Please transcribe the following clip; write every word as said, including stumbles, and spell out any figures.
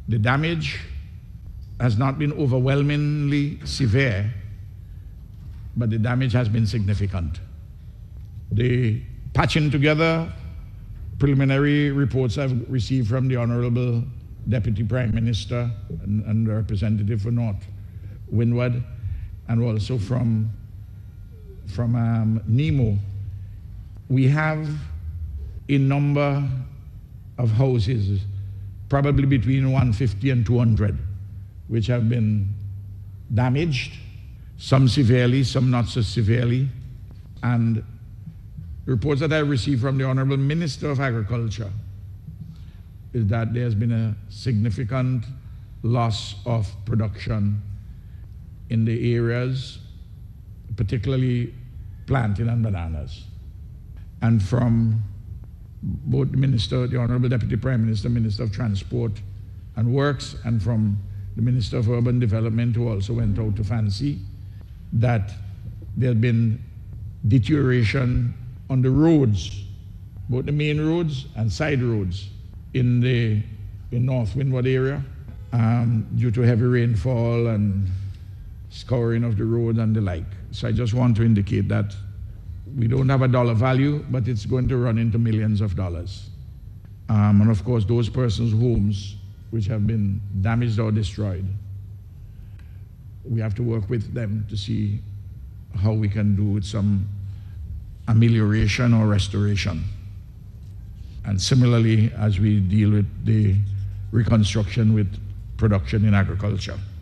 The damage has not been overwhelmingly severe, but the damage has been significant. The patching together preliminary reports I've received from the Honorable Deputy Prime Minister and, and the representative for North Windward, and also from, from um, NEMO. We have a number of houses, probably between one hundred fifty and two hundred, which have been damaged, some severely, some not so severely. And reports that I received from the Honorable Minister of Agriculture is that there has been a significant loss of production in the areas, particularly plantain and bananas. And from both the Minister, the Honorable Deputy Prime Minister, Minister of Transport and Works, and from the Minister of Urban Development, who also went out to Fancy, that there has been deterioration on the roads, both the main roads and side roads in the in North Windward area, um, due to heavy rainfall and scouring of the road and the like. So I just want to indicate that we don't have a dollar value, but it's going to run into millions of dollars. Um, and of course, those persons' homes which have been damaged or destroyed, we have to work with them to see how we can do with some amelioration or restoration. And similarly, as we deal with the reconstruction with production in agriculture.